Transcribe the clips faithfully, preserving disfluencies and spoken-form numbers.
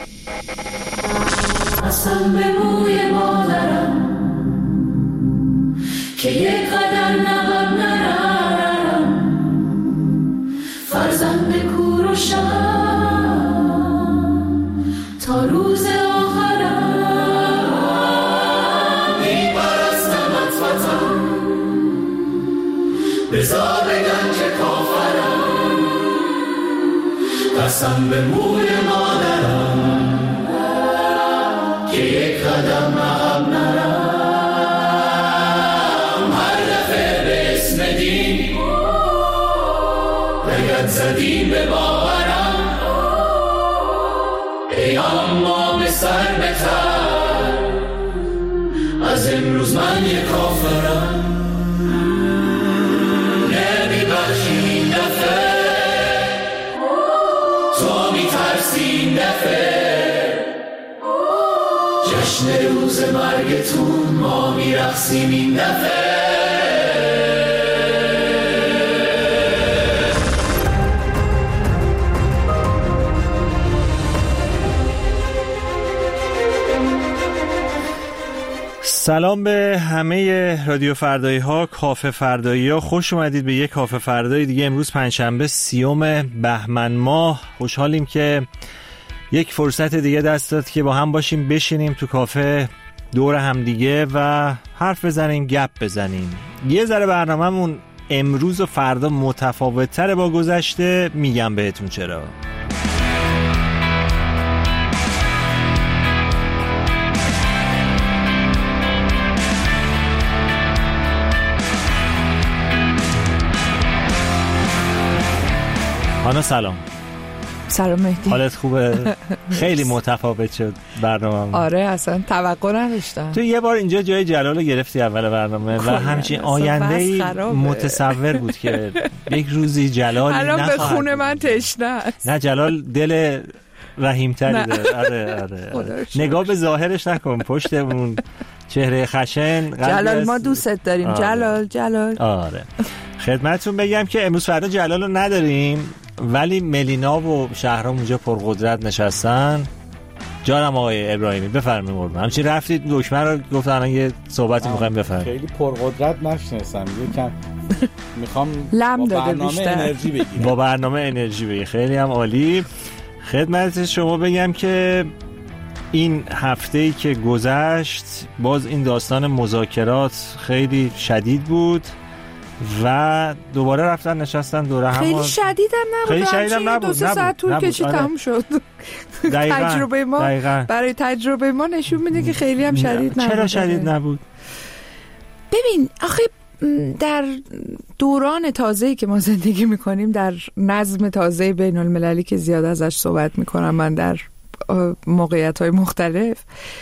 قسم به موی مادرم که یک قدم نقب نرم، فرزند کوروشم تا روز آخرم. میپرستمت وطن، بذار بگن که کافرم. قسم به موی مادرم که یک قدم عقب نرم. هر دفعه به اسم دین لگد زدیم به باورم. ای امام سر بتر، از امروز من یک کافرم. نمی بخشی این دفعه، تو می ترسی این دفعه. جشن روز مرگتون ما می رقصیم این دفعه. سلام به همه رادیو فردایی ها، کافه فردایی ها. خوش اومدید به یک کافه فردایی دیگه. امروز پنجشنبه سیوم بهمن ماه. خوشحالیم که یک فرصت دیگه دست داد که با هم باشیم، بشینیم تو کافه دور هم دیگه و حرف بزنیم، گپ بزنیم. یه ذره برنامه‌مون امروز و فردا متفاوت تره با گذشته، میگم بهتون چرا. هانا سلام. سلام مهدی. حالت خوبه؟ خیلی متفاوت شد برنامه. آره اصلا توقع نداشتم. تو یه بار اینجا جای جلال گرفتی اول برنامه و همچین آینده‌ای متصور بود که یک روزی جلالی الان نخواهد. به خونه من تشنه است. نه جلال دل رحیم‌تری داره. آره آره, آره. نگاه به ظاهرش نکن، پشت اون چهره خشن. جلال ما دوستت داریم. آره. جلال جلال. آره. خدمتتون بگم که امروز فردا جلال رو نداریم، ولی ملینا و شهرام اونجا پرقدرت نشستن. جانم آقای ابراهیمی بفرمایید. قربان همچین رفتید دکمه رو گفتن الان یه صحبتی می‌خوایم بفرمایید. خیلی پرقدرت نشناسم، یکم میخوام لم با برنامه بیشتر. انرژی بگیرم. با برنامه انرژی بگیرم. خیلی هم عالی. خدمت شما بگم که این هفته‌ای که گذشت باز این داستان مذاکرات خیلی شدید بود و دوباره رفتن نشستن دوره هم. خیلی شدید هم نبود. خیلی شدید هم نبود. دو سه ساعت طول کشید تموم شد. تجربه ما دقیقا. برای تجربه ما نشون میده که خیلی هم شدید نبود. چرا شدید نبود؟ ببین آخه در دوران تازه‌ای که ما زندگی میکنیم، در نظم تازه بین المللی که زیاد ازش صحبت میکنم من در موقعیت‌های مختلف،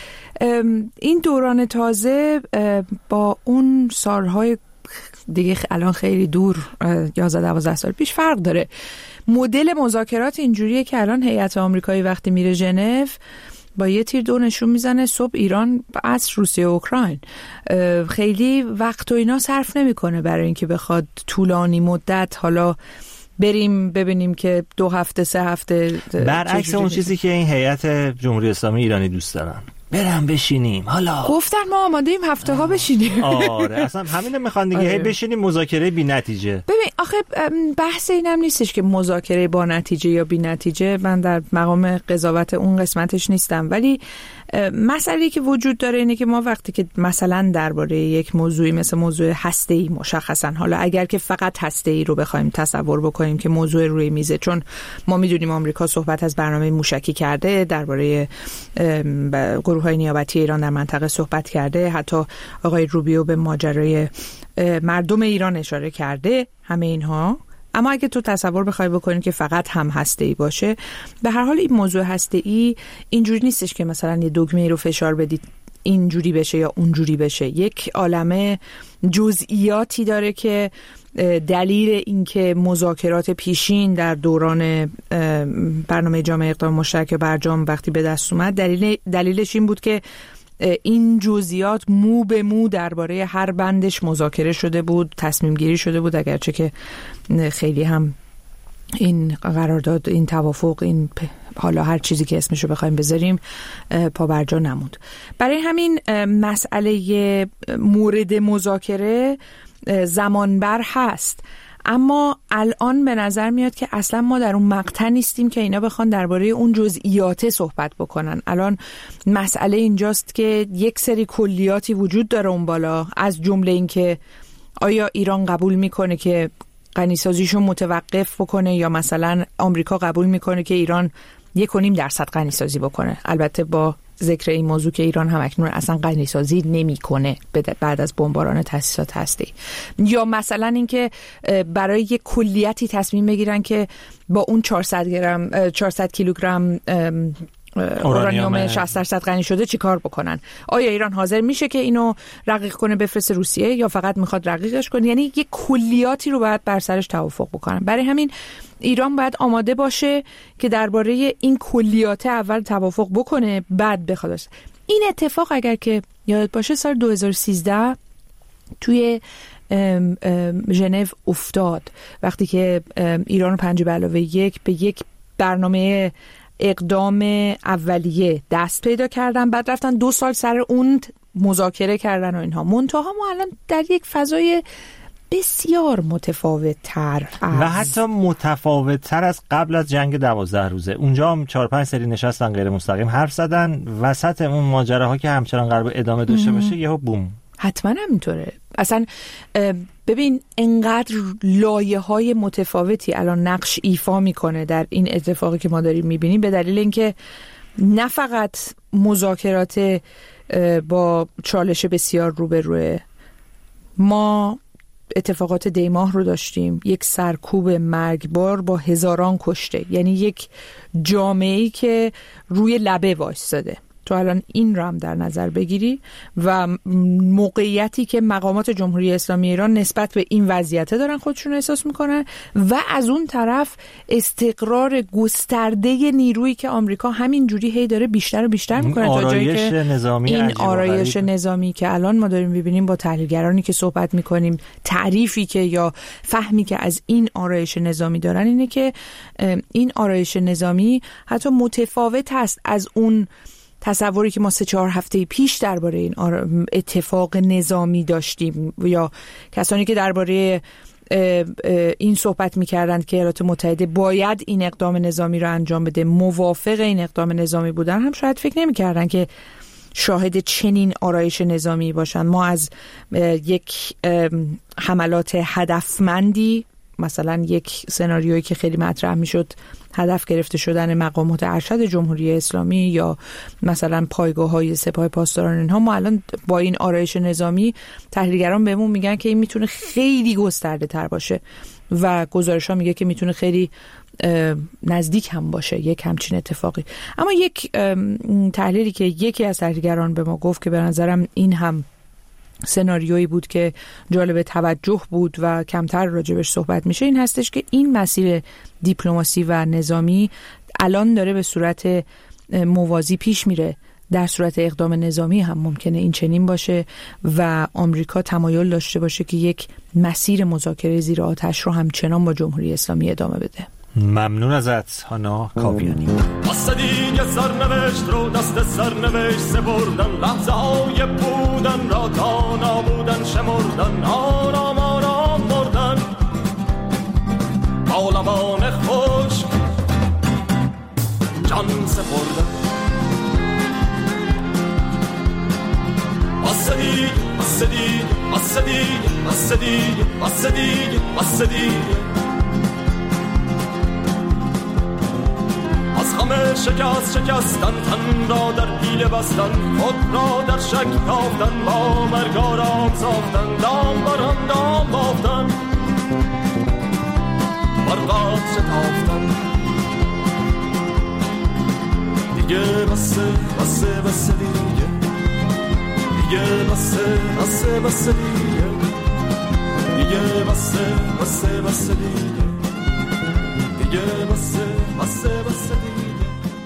این دوران تازه با اون سالهای دیگه الان خیلی دور، یازده دوازده سال پیش فرق داره. مدل مذاکرات اینجوریه که الان هیئت آمریکایی وقتی میره ژنو با یه تیر دو نشون میزنه، صبح ایران، عصر روسیه و اوکراین. خیلی وقت و اینا صرف نمیکنه برای اینکه بخواد طولانی مدت حالا بریم ببینیم که دو هفته سه هفته. برعکس اون چیزی که این هیئت جمهوری اسلامی ایرانی دوست دارن، برم بشینیم. حالا گفتن ما آماده ایم هفته ها بشینیم. آره اصلا همین میخوان دیگه. آره. بشینیم مذاکره بی نتیجه. ببین آخه بحث اینم نیستش که مذاکره با نتیجه یا بی نتیجه، من در مقام قضاوت اون قسمتش نیستم، ولی مسئله‌ای که وجود داره اینه که ما وقتی که مثلا درباره یک موضوعی مثل موضوع هسته‌ای مشخصا، حالا اگر که فقط هسته‌ای رو بخوایم تصور بکنیم که موضوع روی میزه، چون ما میدونیم آمریکا صحبت از برنامه موشکی کرده، درباره گروه‌های نیابتی ایران در منطقه صحبت کرده، حتی آقای روبیو به ماجرای مردم ایران اشاره کرده، همه اینها. اما اگه تو تصور بخوای بکنی که فقط هم هسته‌ای باشه، به هر حال این موضوع هسته‌ای اینجوری نیستش که مثلا یه دگمه رو فشار بدید اینجوری بشه یا اونجوری بشه. یک عالمه جزئیاتی داره که دلیل اینکه مذاکرات پیشین در دوران برنامه جامعه اقدام مشترک برجام وقتی به دست اومد، دلیل دلیلش این بود که این جزئیات مو به مو درباره هر بندش مذاکره شده بود، تصمیم گیری شده بود، اگرچه که خیلی هم این قرارداد، این توافق، این حالا هر چیزی که اسمشو بخوایم بذاریم پابرجا نموند. برای همین مسئله مورد مذاکره زمانبر هست، اما الان به نظر میاد که اصلا ما در اون مقطع نیستیم که اینا بخوان درباره اون جزئیات صحبت بکنن. الان مسئله اینجاست که یک سری کلیاتی وجود داره اون بالا، از جمله این که آیا ایران قبول میکنه که غنیسازیشو متوقف بکنه یا مثلا آمریکا قبول میکنه که ایران یک و نیم درصد غنیسازی بکنه، البته با ذکر این موضوع که ایران هم اکنون اصلا غنیسازی نمیکنه بعد از بمباران تاسیسات هستی، یا مثلا اینکه برای یک کلیتی تصمیم بگیرن که با اون چهارصد گرم چهارصد کیلوگرم اورانیوم شصت درصد غنی شده چی کار بکنن. آیا ایران حاضر میشه که اینو رقیق کنه بفرسته روسیه یا فقط میخواد رقیقش کنه؟ یعنی یک کلیاتی رو باید بر سرش توافق بکنن. برای همین ایران باید آماده باشه که درباره این کلیات اول توافق بکنه، بعد بخواد. این اتفاق اگر که یاد باشه سال دو هزار و سیزده توی ام ام ژنو افتاد، وقتی که ایران و پنج به علاوه یک به یک برنامه اقدام اولیه دست پیدا کردن، بعد رفتن دو سال سر اون مذاکره کردن و اینها. منتها ما الان در یک فضای بسیار متفاوت تر و حتی متفاوت تر از قبل از جنگ دوازده روزه. اونجا هم چهار پنج سری نشستن غیر مستقیم حرف زدن، وسط اون ماجراها که همچنان قرار ادامه داشته باشه یهو بوم. حتما همینطوره. اصلا ببین انقدر لایه های متفاوتی الان نقش ایفا میکنه در این اتفاقی که ما داریم میبینیم، به دلیل اینکه نه فقط مذاکرات با چالش بسیار روبروه، ما اتفاقات دیماه رو داشتیم، یک سرکوب مرگبار با هزاران کشته، یعنی یک جامعه‌ای که روی لبه وایساده. تو الان این رو هم در نظر بگیری و موقعیتی که مقامات جمهوری اسلامی ایران نسبت به این وضعیت دارن خودشون احساس میکنن، و از اون طرف استقرار گسترده نیرویی که آمریکا همین جوری هی داره بیشتر و بیشتر میکنه، تا جایی که نظامی این آرایش نظامی که الان ما داریم میبینیم با تحلیلگرانی که صحبت میکنیم، تعریفی که یا فهمی که از این آرایش نظامی دارن اینه که این آرایش نظامی حتی متفاوت هست از اون تصوری که ما سه چهار هفته پیش درباره این اتفاق نظامی داشتیم، یا کسانی که درباره این صحبت می‌کردند که ایالات متحده باید این اقدام نظامی رو انجام بده، موافق این اقدام نظامی بودن، هم شاید فکر نمی‌کردن که شاهد چنین آرایش نظامی باشن. ما از یک حملات هدفمندی، مثلا یک سناریویی که خیلی مطرح میشد هدف گرفته شدن مقامات ارشد جمهوری اسلامی یا مثلا پایگاه‌های سپاه پاسداران، اینها، ما الان با این آرایش نظامی تحلیلگران بهمون میگن که این میتونه خیلی گسترده تر باشه و گزارش‌ها میگه که میتونه خیلی نزدیک هم باشه یک همچین اتفاقی. اما یک تحلیلی که یکی از تحلیلگران به ما گفت که به نظرم این هم سناریویی بود که جالب توجه بود و کمتر راجبش صحبت میشه، این هستش که این مسیر دیپلماسی و نظامی الان داره به صورت موازی پیش میره. در صورت اقدام نظامی هم ممکنه این چنین باشه و آمریکا تمایل داشته باشه که یک مسیر مذاکره زیر آتش رو همچنان با جمهوری اسلامی ادامه بده. ممنون ازت هانا کاویانی. واسه دیگه سرنوشت رو دست سرنوشت سپردن، لحظه های بودن را تا نابودن شمردن، آرام آرام مردن با لبان خوش جان سپردن. واسه دیگه واسه دیگه واسه دیگه واسه دیگه واسه دیگه واسه دیگه از همه شکست شکستن، تن را در پیله بستن، خود را در شک تافتن، با مرگ آرام ساختن، دام بران دام بافتن، برقات شتافتن. دیگه بسه بسه بسه دیگه، دیگه بسه بسه بسه دیگه، دیگه بسه بسه بسه دیگه، دیگه بسه بسه بسه دیگه.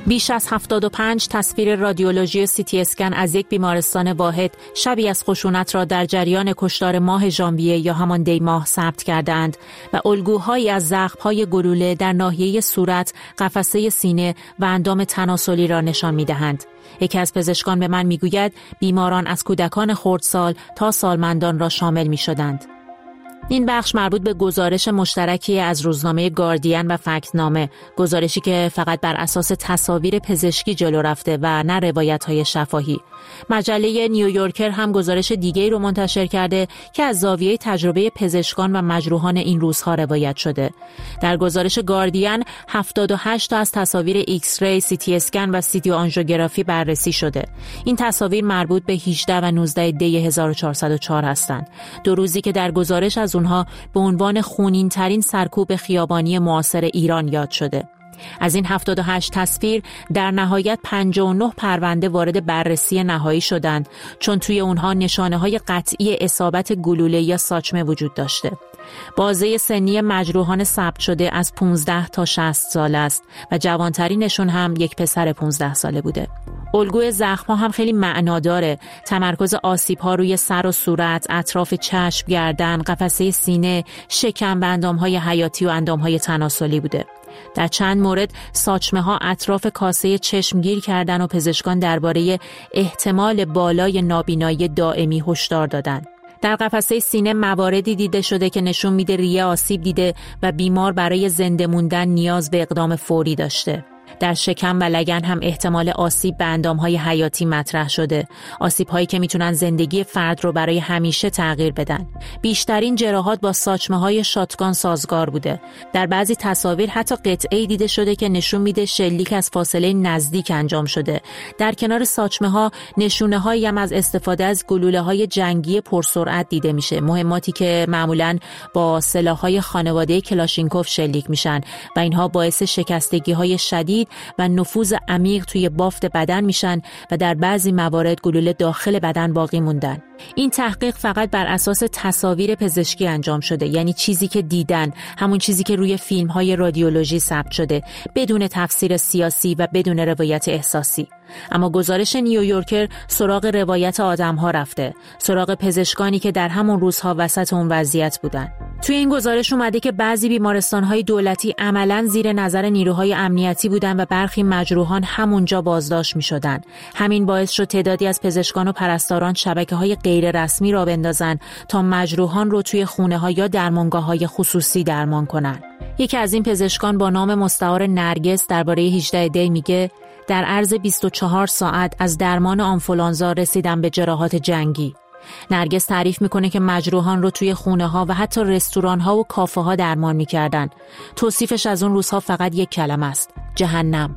بیش از هفتاد و پنج تصویر رادیولوژی سی تی اسکن از یک بیمارستان واحد شبی از خشونت را در جریان کشتار ماه ژانویه یا همان دی ماه ثبت کردند و الگوهایی از زخم‌های گلوله در ناحیه صورت، قفسه سینه و اندام تناسلی را نشان می‌دهند. یکی از پزشکان به من می‌گوید بیماران از کودکان خردسال تا سالمندان را شامل می‌شدند. این بخش مربوط به گزارش مشترکی از روزنامه گاردین و فکتنامه، گزارشی که فقط بر اساس تصاویر پزشکی جلو رفته و نه روایت‌های شفاهی. مجله نیویورکر هم گزارش دیگه‌ای رو منتشر کرده که از زاویه تجربه پزشکان و مجروحان این روزها روایت شده. در گزارش گاردین هفتاد و هشت تا از تصاویر ایکس ری، سی تی اسکن و سی تی آنژیوگرافی بررسی شده. این تصاویر مربوط به هجده و نوزده دی هزار و چهارصد و چهار هستند. دو روزی که در گزارش از اونها به عنوان خونین ترین سرکوب خیابانی معاصر ایران یاد شده. از این هفتاد و هشت تصویر در نهایت پنجاه و نه پرونده وارد بررسی نهایی شدند، چون توی اونها نشانه‌های قطعی اصابت گلوله یا ساچمه وجود داشته. بازه سنی مجروحان ثبت شده از پانزده تا شصت ساله است و جوانترینشون هم یک پسر پانزده ساله بوده. الگوی زخم‌ها هم خیلی معناداره. تمرکز آسیب‌ها روی سر و صورت، اطراف چشم، گردن، قفسه سینه، شکم و اندام‌های حیاتی و اندام‌های تناسلی بوده. در چند مورد ساچمه‌ها اطراف کاسه چشم گیر کردن و پزشکان درباره احتمال بالای نابینایی دائمی هشدار دادند. در قفسه سینه مواردی دیده شده که نشون میده ریه آسیب دیده و بیمار برای زنده موندن نیاز به اقدام فوری داشته. در شکم و لگن هم احتمال آسیب به اندام‌های حیاتی مطرح شده، آسیب‌هایی که میتونن زندگی فرد رو برای همیشه تغییر بدن. بیشترین جراحات با ساچمه‌های شاتگان سازگار بوده. در بعضی تصاویر حتی قطعه‌ای دیده شده که نشون میده شلیک از فاصله نزدیک انجام شده. در کنار ساچمه‌ها نشونه‌هایی هم از استفاده از گلوله‌های جنگی پرسرعت دیده میشه، مهماتی که معمولاً با سلاح‌های خانواده کلاشینکوف شلیک میشن و اینها باعث شکستگی‌های شدید و نفوذ عمیق توی بافت بدن میشن و در بعضی موارد گلوله داخل بدن باقی موندن. این تحقیق فقط بر اساس تصاویر پزشکی انجام شده، یعنی چیزی که دیدن، همون چیزی که روی فیلم‌های رادیولوژی ثبت شده، بدون تفسیر سیاسی و بدون روایت احساسی. اما گزارش نیویورکر سراغ روایت آدم‌ها رفته، سراغ پزشکانی که در همون روزها وسط اون وضعیت بودن. توی این گزارش اومده که بعضی بیمارستان‌های دولتی عملاً زیر نظر نیروهای امنیتی بودن و برخی مجروحان همونجا بازداشت می‌شدن. همین باعث شد تعدادی از پزشکان و پرستاران شبکه‌های غیر رسمی را بندازن تا مجروحان رو توی خونه‌ها یا درمانگاه‌های خصوصی درمان کنن. یکی از این پزشکان با نام مستعار نرگس درباره هجده دی میگه در عرض بیست و چهار ساعت از درمان آنفولانزا رسیدم به جراحات جنگی. نرگس تعریف میکنه که مجروحان رو توی خونه ها و حتی رستوران ها و کافه ها درمان میکردن. توصیفش از اون روزها فقط یک کلمه است: جهنم.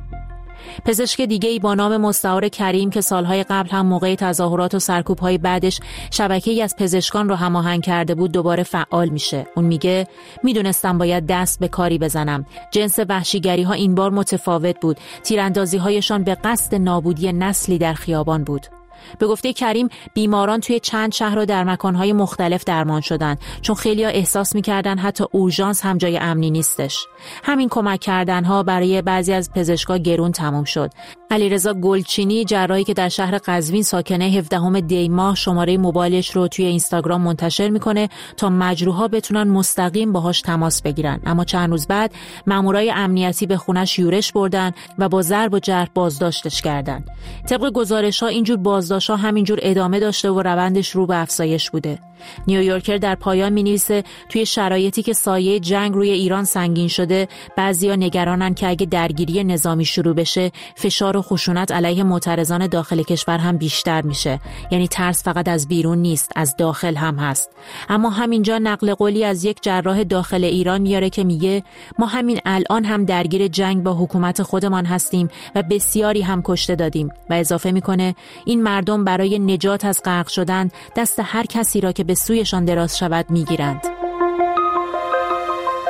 پزشک دیگه‌ای با نام مستعار کریم که سالهای قبل هم موقع تظاهرات و سرکوب‌های بعدش شبکه‌ای از پزشکان رو هماهنگ کرده بود دوباره فعال میشه. اون میگه میدونستم باید دست به کاری بزنم. جنس وحشیگری‌ها این بار متفاوت بود. تیراندازی‌هایشان به قصد نابودی نسلی در خیابان بود. به گفته کریم بیماران توی چند شهر و در مکانهای مختلف درمان شدند، چون خیلی‌ها احساس می‌کردن حتی اورژانس هم جای امنی نیستش. همین کمک کردنها برای بعضی از پزشکا گرون تموم شد. علیرضا گلچینی، جراحی که در شهر قزوین ساکنه، هفدهم دی ماه شماره موبایلش رو توی اینستاگرام منتشر میکنه تا مجروحا بتونن مستقیم باهاش تماس بگیرن. اما چند روز بعد مامورای امنیتی به خونش یورش بردن و با ضرب و جرح بازداشتش کردن. طبق گزارش‌ها اینجور بازداشت‌ها همینجور ادامه داشته و روندش رو به افزایش بوده. نیویورکر در پایان می‌نویسه توی شرایطی که سایه جنگ روی ایران سنگین شده، بعضیا نگرانن که اگه درگیری نظامی شروع بشه، فشار و خشونت علیه معترضان داخل کشور هم بیشتر میشه. یعنی ترس فقط از بیرون نیست، از داخل هم هست. اما همینجا نقل قولی از یک جراح داخل ایران میاره که میگه ما همین الان هم درگیر جنگ با حکومت خودمان هستیم و بسیاری هم کشته دادیم. و اضافه میکنه این مردم برای نجات از غرق شدن دست هر کسی را که به سویشان دراز شود میگیرند.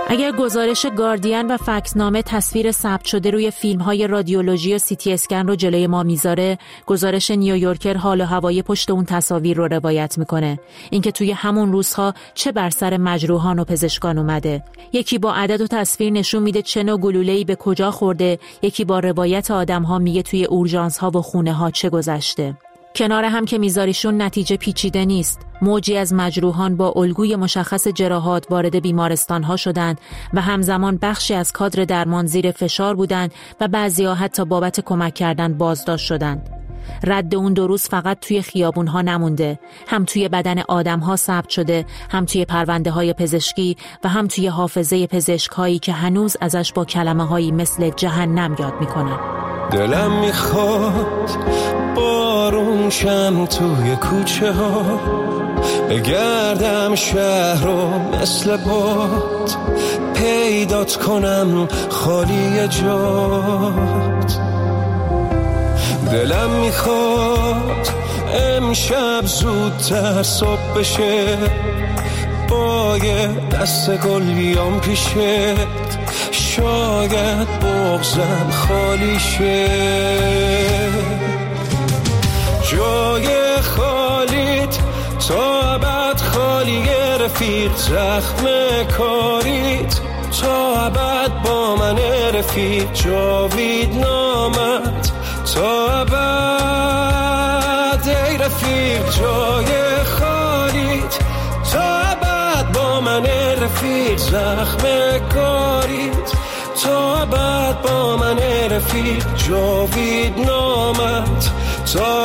اگر گزارش گاردین و فکسنامه تصویر ثبت شده روی فیلم‌های رادیولوژی و سی تی اسکن رو جلوی ما میذاره، گزارش نیویورکر حال و هوای پشت اون تصاویر رو روایت میکنه. اینکه توی همون روزها چه بر سر مجروحان و پزشکان اومده. یکی با عدد و تصویر نشون میده چه نوع گلوله‌ای به کجا خورده، یکی با روایت آدم‌ها میگه توی اورژانس‌ها و خونه‌ها چه گذشته. کنار هم که میذاریشون نتیجه پیچیده نیست. موجی از مجروحان با الگوی مشخص جراحات وارد بیمارستان‌ها شدند و همزمان بخشی از کادر درمان زیر فشار بودند و بعضی‌ها حتی بابت کمک کردن بازداشت شدند. رد اون دو روز فقط توی خیابون‌ها نمونده، هم توی بدن آدم‌ها ثبت شده، هم توی پرونده‌های پزشکی و هم توی حافظه پزشک‌هایی که هنوز ازش با کلمه‌هایی مثل جهنم یاد می‌کنن. دلم میخواد بارون شم توی کوچه ها، بگردم شهر رو مثل باد، پیدات کنم خالی جات. دلم میخواد امشب زودتر صبح بشه، با یه دست گل بیام پیشت، شاید بغضم خالی شه. جای خالیت تا ابد خالیه رفیق، زخم کاریت تا ابد با من رفیق، جاوید نامت تا ابد ای رفیق. جای خالیت تا ابد با من رفیق، زخم کاریت تا ابد با من رفیق، جاوید نامت تا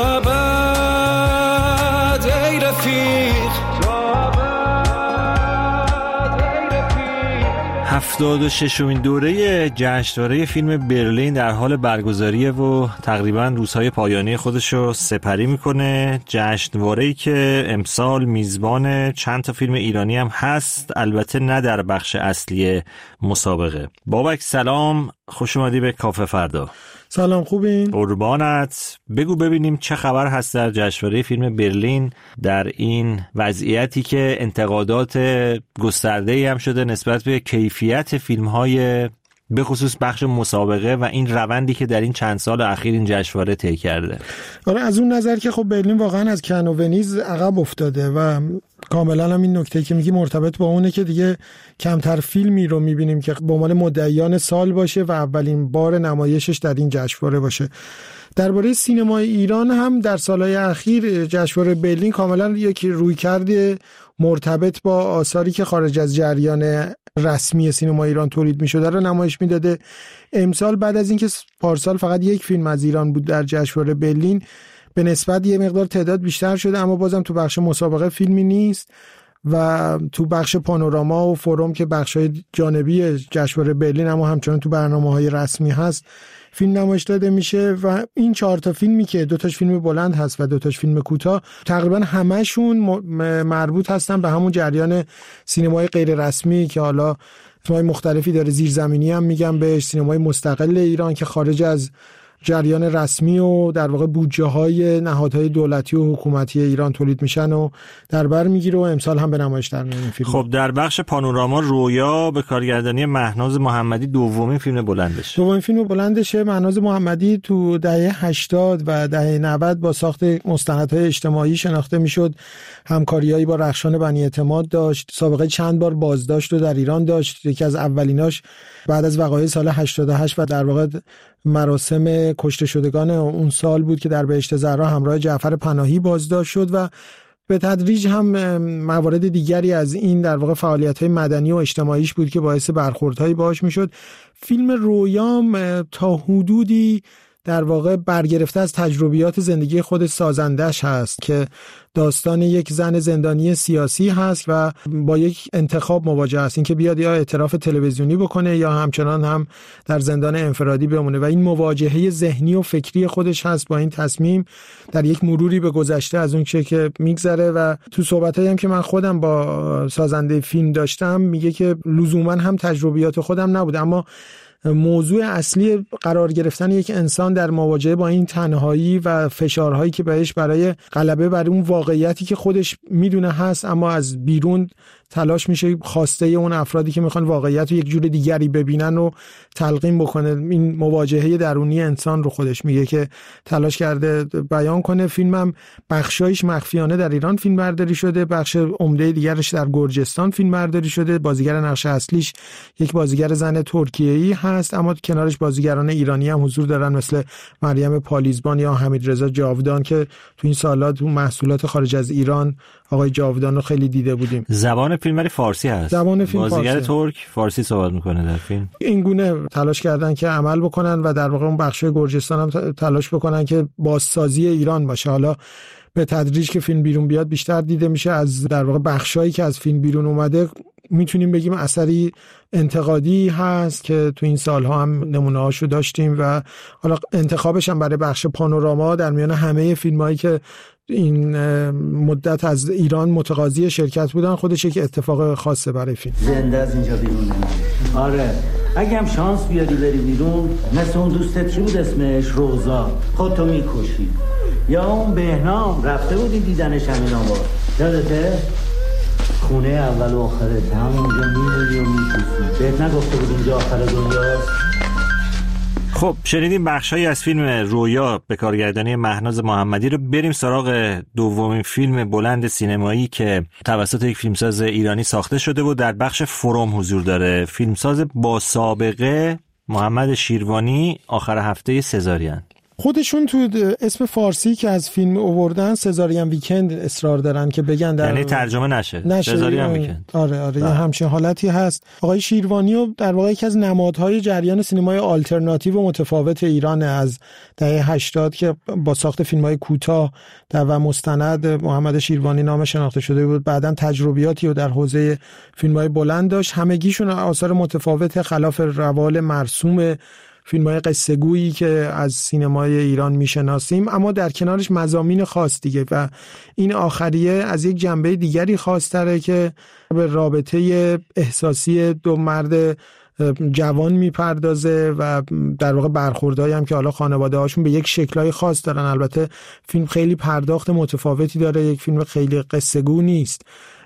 ابد ای رفیق. هفتاد و ششمین دوره جشنواره فیلم برلین در حال برگزاریه و تقریبا روزهای پایانی خودش رو سپری میکنه. جشنواره‌ای که امسال میزبان چند تا فیلم ایرانی هم هست، البته نه در بخش اصلی مسابقه. بابک سلام، خوش اومدی به کافه فردا. سلام، خوبین؟ قربانت. بگو ببینیم چه خبر هست در جشنواره فیلم برلین در این وضعیتی که انتقادات گسترده‌ای هم شده نسبت به کیفیت فیلم‌های به خصوص بخش مسابقه و این روندی که در این چند سال اخیر این جشنواره طی کرده. آره، از اون نظر که خب برلین واقعا از کن و ونیز عقب افتاده و کاملا هم این نکته که میگی مرتبط با اونه که دیگه کمتر فیلمی رو میبینیم که به عنوان مدعیان سال باشه و اولین بار نمایشش در این جشنواره باشه. درباره سینمای ایران هم در سالهای اخیر جشنواره برلین کاملا یک رویکرد مرتبط با آثاری که خارج از جریان رسمی سینما ایران تولید می‌شده رو نمایش میداده. امسال بعد از اینکه پارسال فقط یک فیلم از ایران بود در جشنواره برلین، به نسبت یه مقدار تعداد بیشتر شده، اما بازم تو بخش مسابقه فیلمی نیست و تو بخش پانوراما و فوروم که بخش‌های جانبی جشنواره برلین اما همچنان تو برنامه‌های رسمی هست فیلم نمایش داده میشه. و این چهار تا فیلمی که دو تاش فیلم بلند هست و دو تاش فیلم کوتاه، تقریبا همشون مربوط هستن به همون جریان سینمای غیر رسمی که حالا اسمای مختلفی داره. زیرزمینی هم میگم بهش، سینمای مستقل ایران که خارج از جریان رسمی و در واقع بودجه های نهادهای دولتی و حکومتی ایران تولید میشن و در بر میگیره و امسال هم به نمایش در میاد فیلم. خب در بخش پانوراما رویا به کارگردانی مهناز محمدی دومین فیلم بلندشه. دومین فیلم بلندشه. مهناز محمدی تو دهه هشتاد و دهه نود با ساخت مستندهای اجتماعی شناخته میشد. همکاریایی با رخشان بنی اعتماد داشت. سابقه چند بار بازداشت رو در ایران داشت. یکی از اولیناش بعد از وقایع سال هشتاد و هشت و در واقع مراسم کشته شدگان اون سال بود که در بهشت زهرا همراه جعفر پناهی بازداشت شد و به تدریج هم موارد دیگری از این در واقع فعالیت‌های مدنی و اجتماعیش بود که باعث برخوردهایی باهاش میشد. فیلم رویام تا حدودی در واقع برگرفته از تجربیات زندگی خود سازندش هست که داستان یک زن زندانی سیاسی هست و با یک انتخاب مواجه است، اینکه بیاد یا اعتراف تلویزیونی بکنه یا همچنان هم در زندان انفرادی بمونه و این مواجهه ذهنی و فکری خودش هست با این تصمیم در یک مروری به گذشته از اون چه که میگذره. و تو صحبتایی هم که من خودم با سازنده فیلم داشتم میگه که لزوما هم تجربیات خودم نبود، اما موضوع اصلی قرار گرفتن یک انسان در مواجهه با این تنهایی و فشارهایی که بهش برای غلبه بر اون واقعیتی که خودش میدونه هست اما از بیرون تلاش میشه خواسته اون افرادی که میخوان واقعیت رو یک جور دیگری ببینن رو تلقین بکنه. این مواجهه درونی انسان رو خودش میگه که تلاش کرده بیان کنه. فیلمم بخشایش مخفیانه در ایران فیلم برداری شده، بخش عمده دیگرش در گرجستان فیلم برداری شده. بازیگر نقش اصلیش یک بازیگر زن ترکیه‌ای هست، اما کنارش بازیگران ایرانی هم حضور دارن مثل مریم پالیزبان یا حمیدرضا جاودان که تو این سال‌ها تو محصولات خارج از ایران آقای جاودان رو خیلی دیده بودیم. زبان فیلم ولی فارسی هست. زبان فیلم بازیگر فارسی. ترک فارسی صحبت میکنه در فیلم. این گونه تلاش کردن که عمل بکنن و در واقع اون بخشای گرجستان هم تلاش بکنن که بازسازی ایران باشه. حالا به تدریج که فیلم بیرون بیاد بیشتر دیده میشه. از در واقع بخشایی که از فیلم بیرون اومده میتونیم بگیم اثری انتقادی هست که تو این سالها هم نمونه هاشو داشتیم و حالا انتخابش هم برای بخش پانوراما در میان همه فیلمایی که این مدت از ایران متقاضی شرکت بودن خودش یک اتفاق خاصه برای فیلم. زنده از اینجا بیرون نمیری. آره اگه هم شانس بیاری بری بیرون مثل اون دوستت چی بود اسمش؟ روزا. خودتو میکشی. یا اون بهنام رفته بودی دیدنش همین آباد یادته؟ خونه اول و آخرت همونجا میمونی و میکشی. بهت نگفته بود اینجا آخر دنیاست؟ خب شنیدیم بخشایی از فیلم رویا به کارگردانی مهناز محمدی رو. بریم سراغ دومین فیلم بلند سینمایی که توسط یک فیلمساز ایرانی ساخته شده و در بخش فروم حضور داره. فیلمساز با سابقه محمد شیروانی، آخر هفته سزارین. خودشون تو اسم فارسی که از فیلم آوردن سزارین ویکند اصرار دارن که بگن در یعنی ترجمه نشه, نشه. سزارین ویکند. آره آره یه همچین حالتی هست. آقای شیروانی و در واقع یکی از نمادهای جریان سینمای آلترناتیو و متفاوت ایران از دهه هشتاد که با ساخت فیلم‌های کوتاه و مستند محمد شیروانی نام شناخته شده بود. بعداً تجربیاتی رو در حوزه فیلم‌های بلند داشت. همگیشون آثار متفاوت خلاف روال مرسوم فیلم‌های قصه گویی که از سینمای ایران میشناسیم، اما در کنارش مضامین خاص دیگه و این آخریه از یک جنبه دیگری خاص‌تره که به رابطه احساسی دو مرد جوان میپردازه و در واقع برخوردایی هم که حالا خانواده هاشون به یک شکلای خاص دارن. البته فیلم خیلی پرداخت متفاوتی داره، یک فیلم خیلی قصه گو نیست،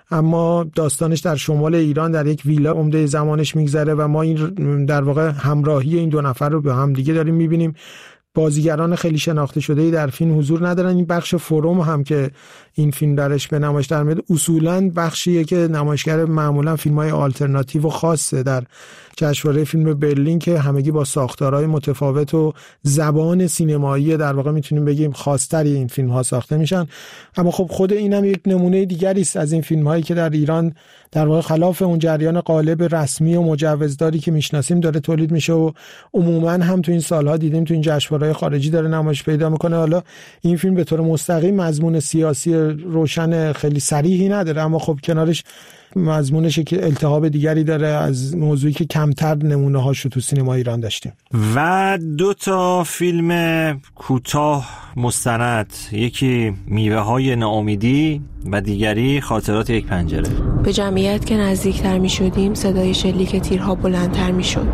اما داستانش در شمال ایران در یک ویلا عمده زمانش میگذره و ما این در واقع همراهی این دو نفر رو به هم دیگه داریم میبینیم. بازیگران خیلی شناخته شده‌ای در فیلم حضور ندارن. این بخش فروم هم که این فیلم درش به نمایش در میاد اصولاً بخشیه که نمایشگر معمولاً فیلم‌های آلترناتیو و خاصه در جشنواره فیلم برلین که همگی با ساختارهای متفاوت و زبان سینمایی در واقع میتونیم بگیم خاص‌تری این فیلم‌ها ساخته میشن. اما خب خود اینم یک نمونه دیگری است از این فیلم‌هایی که در ایران در واقع خلاف اون جریان قالب رسمی و مجوزداری که میشناسیم داره تولید میشه و عموماً هم تو این سال‌ها دیدیم تو این جشنواره‌های خارجی داره نمایش پیدا میکنه. حالا این فیلم به طور مستقیم مضمون سیاسی روشن خیلی صریحی نداره، اما خب کنارش مضمونش که التهاب دیگری داره از موضوعی که کمتر نمونه هاشو تو سینما ایران داشتیم. و دو تا فیلم کوتاه مستند، یکی میوه های ناامیدی و دیگری خاطرات یک پنجره. به جمعیت که نزدیکتر می شدیم صدای شلیک تیرها بلندتر می شد.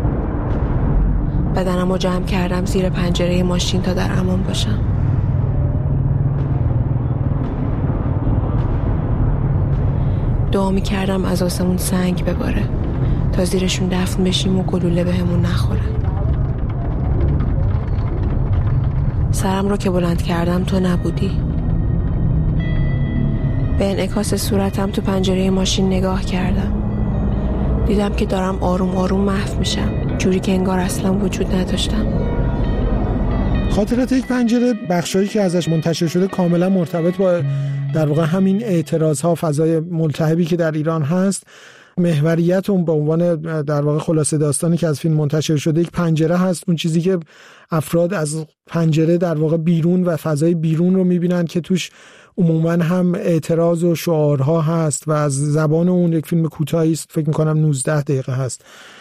بدنم رو جمع کردم زیر پنجره ماشین تا در امان باشم. دعا می کردم از آسمون سنگ بباره تا زیرشون دفن بشیم و گلوله بهمون نخوره. سرم رو که بلند کردم تو نبودی. به انعکاس صورتم تو پنجره ماشین نگاه کردم. دیدم که دارم آروم آروم محو میشم، جوری که انگار اصلا وجود نداشتم. خاطرات یک پنجره بخشایی که ازش منتشر شده کاملا مرتبط با در واقع همین اعتراض‌ها، فضای ملتهبی که در ایران هست. محوریت اون به عنوان در واقع خلاصه داستانی که از فیلم منتشر شده یک پنجره هست، اون چیزی که افراد از پنجره در واقع بیرون و فضای بیرون رو میبینن که توش عموما هم اعتراض و شعارها هست و از زبان اون یک فیلم کوتاهی است، فکر میکنم نوزده دقیقه هست،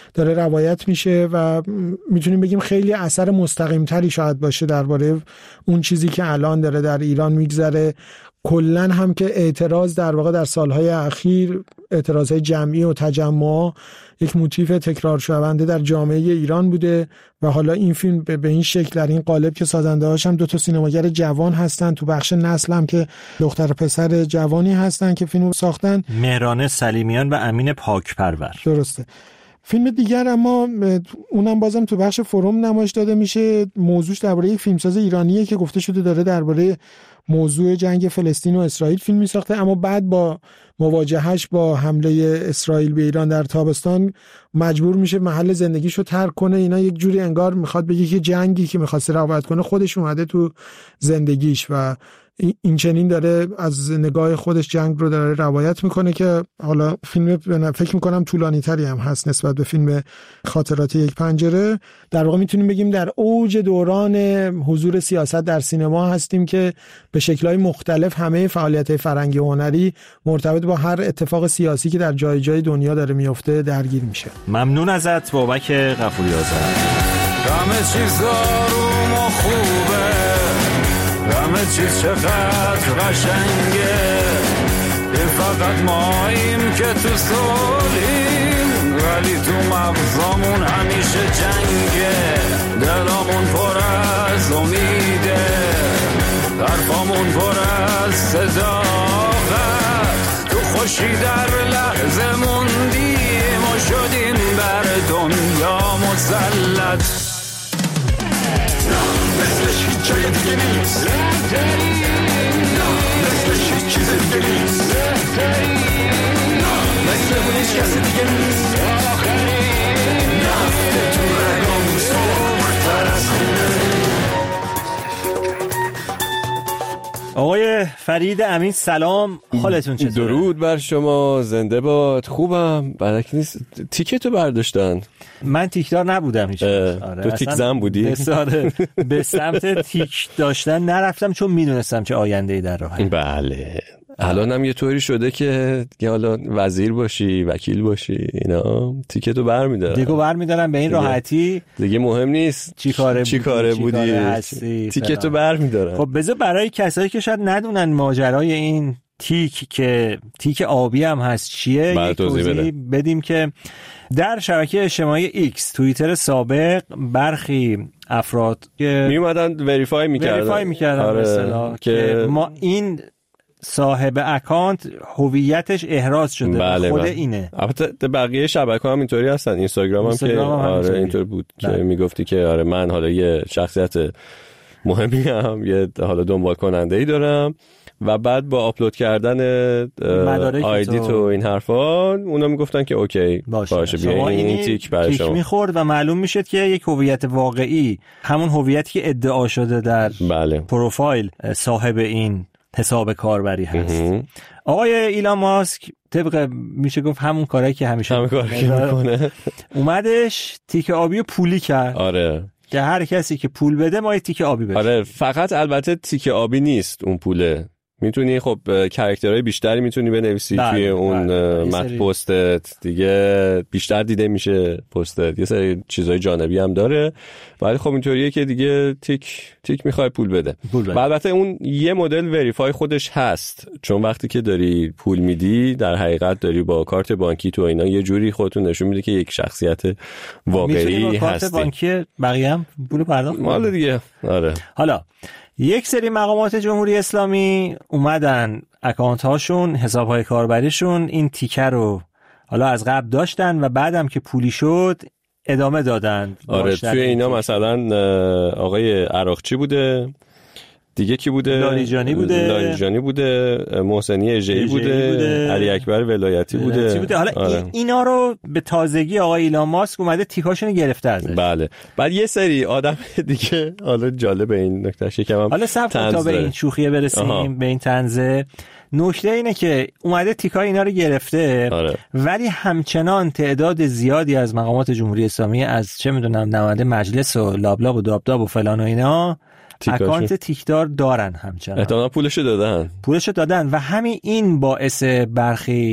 داره روایت میشه و میتونیم بگیم خیلی اثر مستقیم تری شاید باشه درباره اون چیزی که الان داره در ایران میگذره. کلن هم که اعتراض در واقع در سالهای اخیر، اعتراضهای جمعی و تجمع یک موتیف تکرار شونده در جامعه ایران بوده و حالا این فیلم به این شکل در این قالب که سازنده هاش هم دو تا سینماگر جوان هستن، تو بخش نسل هم که دختر پسر جوانی هستن که فیلمو ساختن، مهران سلیمیان و امین پاکپرور. درسته. فیلم دیگر اما اونم بازم تو بخش فروم نمایش داده میشه، موضوعش درباره یک فیلمساز ایرانیه که گفته شده داره درباره موضوع جنگ فلسطین و اسرائیل فیلمی ساخته، اما بعد با مواجهش با حمله اسرائیل به ایران در تابستان مجبور میشه محل زندگیشو ترک کنه. اینا یک جوری انگار میخواد بگه که جنگی که میخواسته روایت کنه خودش اومده تو زندگیش و این چنین داره از نگاه خودش جنگ رو داره روایت میکنه که حالا فیلم فکر میکنم طولانی تری هم هست نسبت به فیلم خاطرات یک پنجره. در واقع میتونیم بگیم در اوج دوران حضور سیاست در سینما هستیم که به شکل‌های مختلف همه فعالیت‌های فرهنگی و هنری مرتبط با هر اتفاق سیاسی که در جای جای دنیا داره میفته درگیر میشه. ممنون ازت بابک غفوری آذر. همه چیز آروم و خوبه، همه چیز چقدر قشنگه، این فقط ماییم که تو صلحیم ولی تو مغزامون همیشه جنگه، دلامون پر از امیده، حرفامون پر از صداقت، تو خوشی در لحظه موندیم و شدیم بر دنیا مسلط. مثلش هیچ جای دیگه نیست، نه مثلش هیچ چیز دیگه نیست، نه مثل اون هیچ کسی دیگه نیست، نفت تو رگام سرختر از خونه. آقای فرید امین سلام، حالتون چطوره؟ درود بر شما، زنده باد. خوبم. برک نیست تیکتو برداشتن. من تیکدار نبودم هیچ وقت. آره. تو تیک زن بودی؟ به, به سمت تیک داشتن نرفتم چون میدونستم چه آینده‌ای در راهه. بله. الان هم یه طوری شده که حالا وزیر باشی، وکیل باشی، اینا تیکتو برمی‌دارن. دیگه برمی‌دارن به این راحتی. دیگه مهم نیست چی کاره چی کاره بودی، تیکتو برمی‌دارن. خب بذار برای کسایی که شاید ندونن ماجرای این تیک که تیک آبی هم هست چیه یک توضیح بدیم که در شبکه اجتماعی ایکس، توییتر سابق، برخی افراد که می اومدن وریفای می‌کردن وریفای می‌کردن آره. مثلا که ما این صاحب اکانت هویتش احراز شده. بله خود بله. اینه. البته بقیه شبکه‌ها هم اینطوری هستن، اینستاگرام هم که آره اینطور بود بله. که میگفتی که آره من حالا یه شخصیت مهمی هم، یه حالا دنبال کننده‌ای دارم و بعد با آپلود کردن آیدی تو این حرفا اونا میگفتن که اوکی باشه, باشه بیا این, این تیک برای شما میخورد و معلوم میشد که یک هویت واقعی، همون هویتی که ادعا شده در بله. پروفایل صاحب این حساب کاربری هست. آقای ایلان ماسک طبق میشه گفت همون کاری که همیشه همون کاری که میکنه اومدش تیک آبی رو پولی کرد. آره که هر کسی که پول بده ما یه تیک آبی بده. آره فقط البته تیک آبی نیست اون پوله، میتونی خب کاراکترهای بیشتری میتونی بنویسی بله، توی اون متن پستت، دیگه بیشتر دیده میشه پستت، یه سری چیزای جانبی هم داره ولی خب اینطوریه که دیگه تیک تیک میخوای پول بده. و البته اون یه مدل وریفای خودش هست، چون وقتی که داری پول میدی در حقیقت داری با کارت بانکی تو اینا یه جوری خودتون نشون میده که یک شخصیت واقعی هستی. کارت بانکی بقیه هم پول پرداخت مال دیگه. آره حالا یک سری مقامات جمهوری اسلامی اومدن اکانت هاشون، حساب های کاربریشون این تیکه رو حالا از قبل داشتن و بعدم که پولی شد ادامه دادن. آره توی اینا مثلا آقای عراقچی بوده، دیگه کی بوده؟ لاریجانی بوده، لاریجانی بوده، محسنی اژه‌ای بوده, بوده، علی اکبر ولایتی بوده. بوده. حالا آره. اینا رو به تازگی آقای ایلان ماسک اومده تیکاشون گرفته ازش. بله. بعد یه سری آدم دیگه حالا جالب این نکته شکم حالا صبر تا به این شوخیه برسیم آها. به این طنزه. نکته اینه که اومده تیکای اینا رو گرفته آره. ولی همچنان تعداد زیادی از مقامات جمهوری اسلامی از چه میدونم نماینده مجلس و لابلاب و دابداب و فلان و اینا اکانت تیکدار دارن، همچنان احتمالاً پولشو دادن پولشو دادن و همین این باعث برخی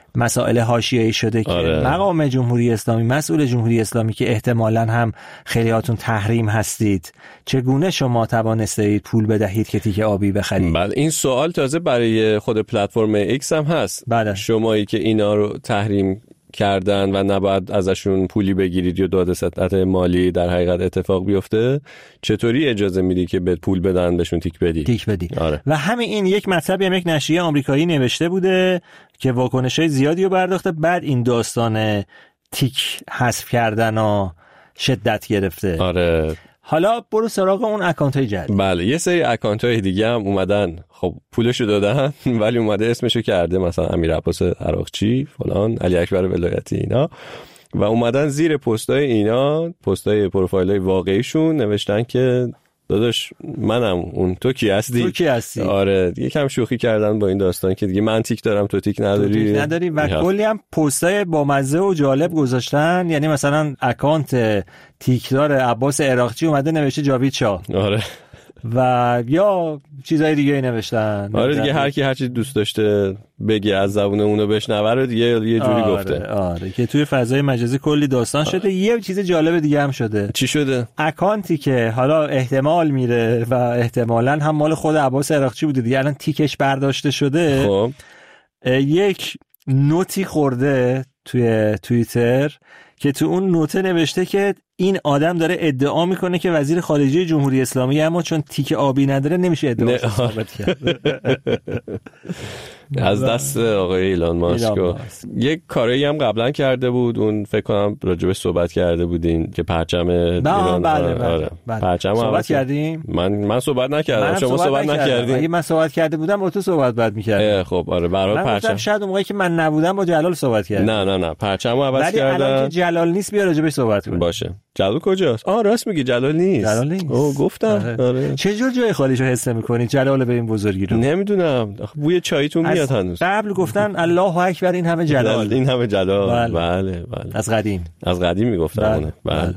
مسائل حاشیه‌ای شده که آره. مقام جمهوری اسلامی، مسئول جمهوری اسلامی که احتمالاً هم خیلیاتون تحریم هستید، چگونه شما توانستید پول بدهید که تیکه آبی بخرید؟ بله این سوال تازه برای خود پلتفرم ایکس هم هست. بله. شمایی که اینا رو تحریم کردن و نباید ازشون پولی بگیرید یا داد ستت مالی در حقیقت اتفاق بیفته، چطوری اجازه میدی که به پول بدن بهشون تیک بدی؟ تیک بدی. آره. و همین این یک مطلبی هم یک نشریه آمریکایی نوشته بوده که واکنش‌های زیادی رو برداشته، بعد این داستان تیک حذف کردن و شدت گرفته. آره. حالا برو سراغ اون اکانت‌های جدید. بله یه سری اکانت‌های دیگه هم اومدن، خب پولشو دادن ولی اومده اسمشو کرده مثلا امیر عباس عراقچی فلان، علی اکبر ولایتی اینا، و اومدن زیر پستای اینا، پستای پروفایلای واقعیشون نوشتن که داداش منم اون، تو کی هستی؟ تو کی هستی؟ آره یکم شوخی کردن با این داستان که دیگه من تیک دارم تو تیک نداری. تو تیک نداری و کلی هم پستای بامزه و جالب گذاشتن. یعنی مثلا اکانت تیکدار عباس عراقچی اومده نوشته جاوید شاه. آره. و یا چیزای دیگه نوشتن. آره دیگه هر کی هر چی دوست داشته بگی از زبون اونو بشنوه رو دیگه یه جوری آره، گفته. آره که توی فضای مجازی کلی داستان آره. شده. یه چیز جالب دیگه هم شده. چی شده؟ اکانتی که حالا احتمال میره و احتمالاً هم مال خود عباس عراقچی بوده دیگه، الان تیکش برداشته شده. خب یک نوتی خورده توی توییتر که تو اون نوته نوشته که این آدم داره ادعا میکنه که وزیر خارجه جمهوری اسلامی، اما چون تیک آبی نداره نمیشه ادعا ثابت کرد. از دست آقای ایلان ماسک. یک کاری هم قبلا کرده بود، اون فکر کنم راجبش صحبت کرده بودین که پرچم ایران. بله بله, آره. بله. پرچم صحبت کردیم. من من صحبت نکردم، شما صحبت نکردین. اگه من صحبت کرده بودم با تو صحبت بعد می‌کردم. خب آره برای پرچم شاید اون موقعی که من نبودم با جلال صحبت کردم. نه نه نه پرچمو عوض کردم. ولی الان که جلال نیست بیا راجبش صحبت کنیم. باشه. جلال کجاست؟ آه راست میگی جلال نیست. جلال نیست. اوه گفتم. آره. چه جور جای خالیشو حس می‌کنی جلال به این بزرگی رو؟ نمیدونم. بوی چایتون میاد هنوز. قبل گفتن الله اکبر این همه جلال. این همه جلال. بله بله بله. از قدیم. از قدیم میگفتن اونه. بله.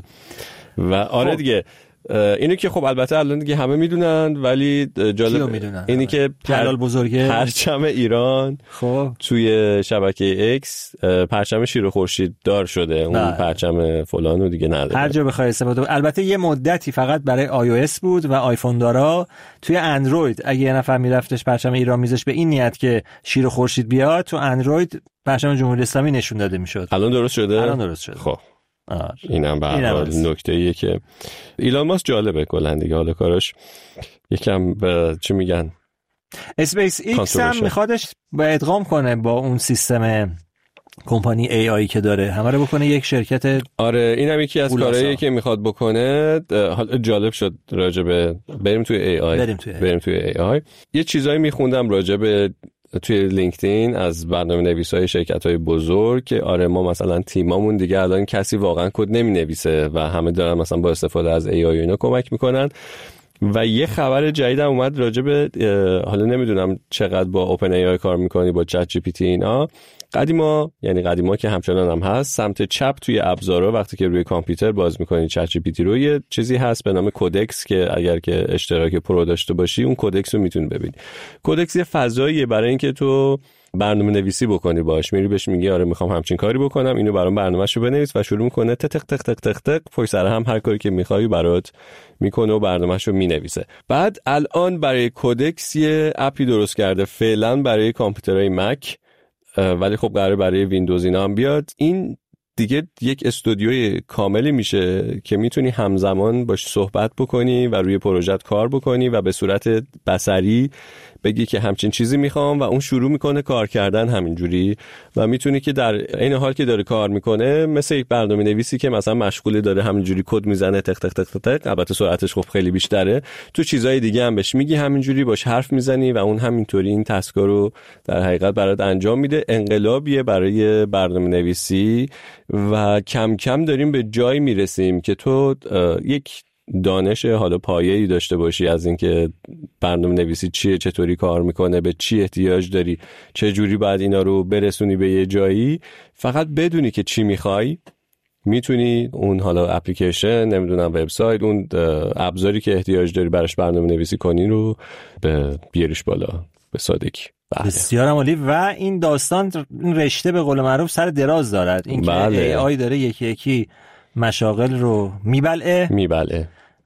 و آره دیگه اینو که خب البته الان دیگه همه میدونن، ولی جالب اینی که جلال بزرگه پرچم ایران خب توی شبکه ایکس پرچم شیر و خورشید دار شده، اون نه. پرچم فلانو دیگه نداره. هر جا بخوای استفاده. البته یه مدتی فقط برای آی او اس بود و آیفون دارا. توی اندروید اگه یه نفر میرفتش پرچم ایران میذاش به این نیت که شیر و خورشید بیاد، تو اندروید پرچم جمهوری اسلامی نشون داده میشد. الان درست شده؟ الان درست شده. خب آره. اینم به هر حال نکته‌ایه که ایلان ماسک جالبه کلا دیگه، حالا کاراش یکم به چی میگن اسپیس ایکس هم میخوادش با ادغام کنه با اون سیستم کمپانی ای آی که داره، همه رو بکنه یک شرکت. آره اینم یکی از کارهایی که میخواد بکنه. حالا جالب شد راجبه بریم توی ای آی بریم توی, بریم توی ای آی. یه چیزایی میخوندم راجبه توی لینکدین از برنامه نویسای شرکت‌های بزرگ که آره ما مثلا تیمامون دیگه الان کسی واقعا کد نمی‌نویسه و همه دارن مثلا با استفاده از ای آی اینا کمک میکنن. و یه خبر جدیدم اومد راجع به، حالا نمیدونم چقدر با اوپن ای آی کار میکنی، با چت جی پی تی اینا. قدیما یعنی قدیما که همچنان هم هست، سمت چپ توی ابزارها وقتی که روی کامپیوتر باز میکنی چت جی پی تی رو، یه چیزی هست به نام کودکس که اگر که اشتراک پرو داشته باشی اون کودکس رو میتونی ببینی. کودکس یه فضاییه برای اینکه تو برنامه نویسی بکنی باش، میری بهش میگی آره میخوام همچین کاری بکنم، اینو برام برنامه‌شو بنویس و شروع میکنه تق تق تق تق تق پشت سر هم هر کاری که میخوای برات میکنه و برنامه‌شو مینویسه. بعد الان برای کودکس یه اپی درست کرده فعلا برای کامپیوترهای مک، ولی خب قراره برای ویندوز اینا هم بیاد. این دیگه یک استودیوی کاملی میشه که میتونی همزمان باش صحبت بکنی و روی پروژت کار بکنی و به صورت بصری بگی که همچین چیزی میخوام و اون شروع میکنه کار کردن همینجوری و میتونی که در عین حال که داره کار میکنه مثل یک برنامه نویسی که مثلا مشغول داره همینجوری کد میزنه تق تق تق تق، البته سرعتش خب خیلی بیشتره، تو چیزای دیگه هم بهش میگی همینجوری باش حرف میزنی و اون همینطوری این تسکا رو در حقیقت برات انجام میده. انقلابیه برای برنامه نویسی و کم کم داریم به جایی میرسیم که تو یک دانش حالا پایه‌ای داشته باشی از اینکه برنامه نویسی چیه، چطوری کار میکنه، به چی احتیاج داری، چه جوری باید اینا رو برسونی به یه جایی. فقط بدونی که چی میخوای، میتونی اون حالا اپلیکیشن، نمیدونم وبسایت، اون ابزاری که احتیاج داری براش برنامه نویسی کنی رو به بیاریش بالا به سادگی. بله. بسیار عالی. و این داستان این رشته به قول معروف سر دراز دارد، این بله. که ای آی داره یکی یکی مشاغل رو میبلعه میبلعه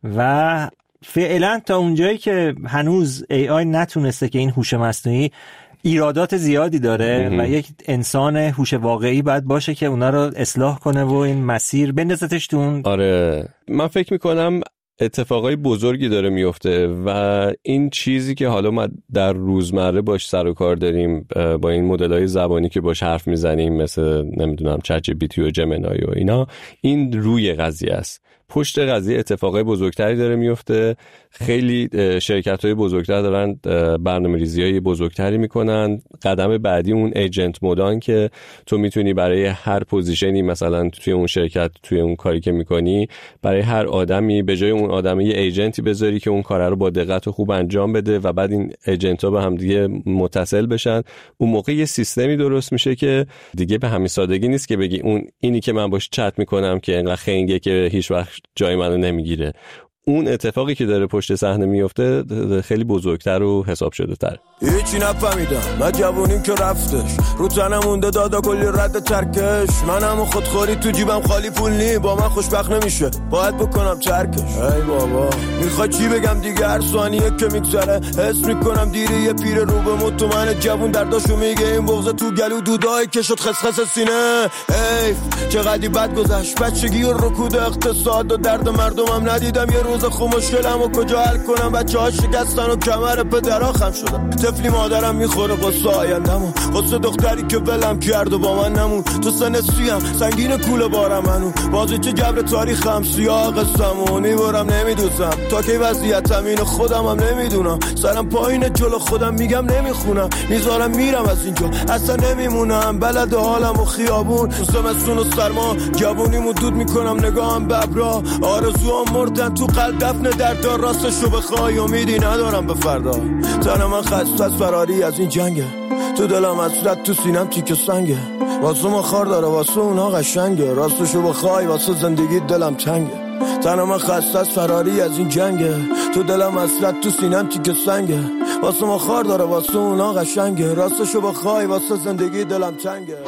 و فعلا تا اونجایی که هنوز ای آی نتونسته که این هوش مصنوعی ایرادات زیادی داره و یک انسان هوش واقعی باید باشه که اونا رو اصلاح کنه و این مسیر بندازتش تو. آره من فکر میکنم اتفاقای بزرگی داره میفته و این چیزی که حالا ما در روزمره باش سر و کار داریم با این مدل‌های زبانی که باش حرف میزنیم مثل نمیدونم چت جی پی تی و جمینای و اینا، این روی قضیه است. پشت قضیه اتفاقای بزرگتری داره میفته. خیلی شرکت‌های بزرگتر دارن برنامه‌ریزی‌های بزرگتری میکنن. قدم بعدی اون ایجنت مودان که تو میتونی برای هر پوزیشنی مثلا توی اون شرکت توی اون کاری که میکنی برای هر آدمی به جای اون آدم یه ایجنتی بذاری که اون کار رو با دقت و خوب انجام بده و بعد این ایجنت‌ها به هم دیگه متصل بشن. اون موقع یه سیستمی درست میشه که دیگه به همین سادگی نیست که بگی اون اینی که من باش چت میکنم که انقدر خنگه که هیچ وقت جای منو نمیگیره. اون اتفاقی که داره پشت صحنه میفته خیلی بزرگتر و حساب شده تر. هیچی نفهمیدم من جوونیم که رفتش رو تنم مونده دادا کلی رد ترکش. منم و خودخوری تو جیبم خالی پول نی با من خوشبخت نمیشه باید بکنم ترکش. ای بابا میخوای چی بگم دیگه هر ثانیه که میگذره حس میکنم دیره یه پیر رو به مت و من جوون درداشو میگه این بغض تو گلو دودای که شد خسخس سینه. حیف چقدر بد گذشت بچگی و رکود اقتصاد و درد مردمم ندیدم یه روز خوب مشکلمو کجا حل کنم. بچه‌ها شکستن و کمر پدرها خم شدن. طفلی مادرم میخوره قصه آیندمو قصه دختری که ولم کرد و با من نمون. تو سن سیم سنگین کوله بارم منو بازی چه جبر تاریخم سیاه قصه‌مو میبرم نمیدوزم تا که وضعیتم اینو خودم هم نمیدونم. سرم پایین جلو خودم میگم نمیخونم میذارم میرم از اینجا اصلا نمیمونم. بلد حالم و خیابون تو زمستون و سرما جوونیمو دود میکنم نگاهم به ابرا. آرزوام مردن تو قلب دفن دردار راستشو بخوای امیدی ندارم به فردا. تنم من خسته از فراری از این جنگه تو دلم حسرت تو سینم تیکه سنگه. واسه ما خار داره واسه اونا قشنگه راستشو بخوای واسه زندگی دلم تنگه. تنم من خسته از فراری از این جنگه تو دلم حسرت تو سینم تیکه سنگه. واسه ما خار داره واسه اونا قشنگه راستشو بخوای واسه زندگی دلم تنگه.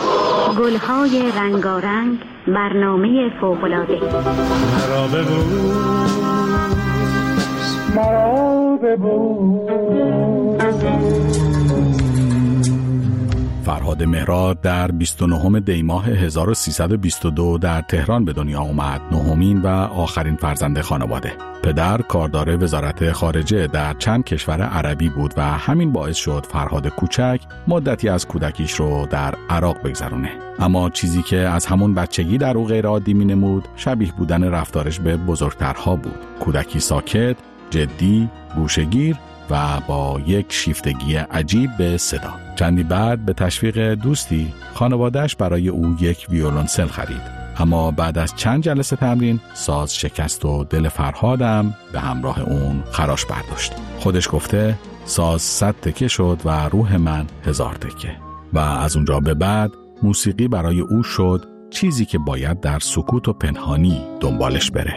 گلهای رنگارنگ برنامه فوق‌العاده. مرا ببوس مرا ببوس. فرهاد مهراد در بیست و نهم دی ماه هزار و سیصد و بیست و دو در تهران به دنیا آمد. نهمین و آخرین فرزند خانواده. پدر کاردار وزارت خارجه در چند کشور عربی بود و همین باعث شد فرهاد کوچک مدتی از کودکیش رو در عراق بگذرونه. اما چیزی که از همون بچگی در او غیر عادی می‌نمود شبیه بودن رفتارش به بزرگترها بود. کودکی ساکت، جدی، گوشه‌گیر و با یک شیفتگی عجیب به صدا. چندی بعد به تشویق دوستی خانواده‌اش برای او یک ویولنسل خرید. اما بعد از چند جلسه تمرین ساز شکست و دل فرهادم به همراه اون خراش برداشت. خودش گفته ساز صد تکه شد و روح من هزار تکه. و از اونجا به بعد موسیقی برای او شد چیزی که باید در سکوت و پنهانی دنبالش بره.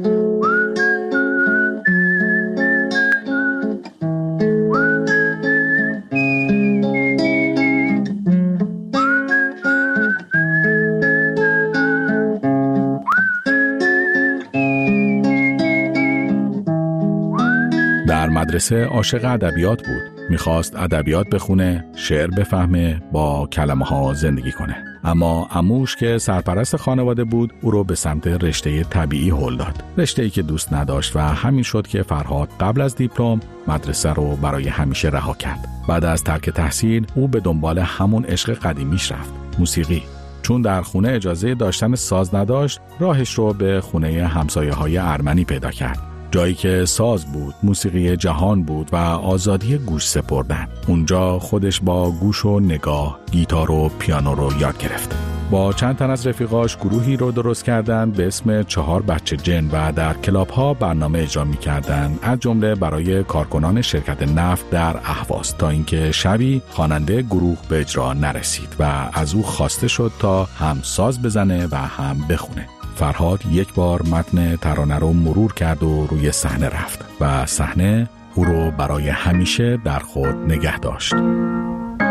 مدرسه عاشق ادبیات بود. میخواست ادبیات بخونه، شعر بفهمه، با کلمه ها زندگی کنه. اما عموش که سرپرست خانواده بود او رو به سمت رشته طبیعی هل داد. رشته‌ای که دوست نداشت و همین شد که فرهاد قبل از دیپلم مدرسه رو برای همیشه رها کرد. بعد از ترک تحصیل او به دنبال همون عشق قدیمیش رفت، موسیقی. چون در خونه اجازه داشتن ساز نداشت، راهش رو به خونه همسایه‌های ارمنی پیدا کرد. جایی که ساز بود، موسیقی جهان بود و آزادی گوش سپردن. اونجا خودش با گوش و نگاه، گیتار و پیانو رو یاد گرفت. با چند تن از رفیقاش گروهی رو درست کردن به اسم چهار بچه جن و در کلاب ها برنامه اجرا می‌کردن، از جمله برای کارکنان شرکت نفت در اهواز، تا اینکه شبی خواننده گروه به اجرا نرسید و از او خواسته شد تا هم ساز بزنه و هم بخونه. فرهاد یک بار متن ترانه رو مرور کرد و روی صحنه رفت و صحنه او رو برای همیشه در خود نگه داشت.